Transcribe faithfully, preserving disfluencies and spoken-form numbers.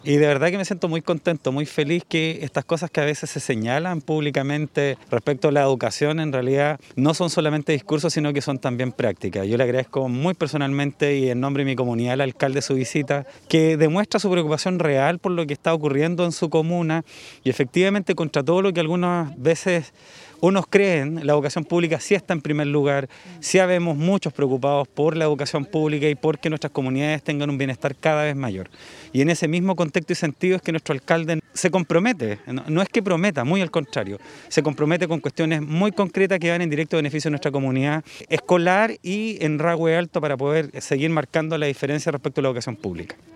Y de verdad que me siento muy contento, muy feliz que estas cosas que a veces se señalan públicamente respecto a la educación en realidad no son solamente discursos, sino que son también prácticas. Yo le agradezco muy personalmente y en nombre de mi comunidad al alcalde su visita, que demuestra su preocupación real por lo que está ocurriendo en su comuna y efectivamente contra todo lo que algunas veces unos creen, la educación pública sí está en primer lugar, sí habemos muchos preocupados por la educación pública y porque nuestras comunidades tengan un bienestar cada vez mayor. Y en ese mismo contexto y sentido es que nuestro alcalde se compromete, no, no es que prometa, muy al contrario, se compromete con cuestiones muy concretas que van en directo beneficio de nuestra comunidad escolar y en Rahue Alto para poder seguir marcando la diferencia respecto a la educación pública.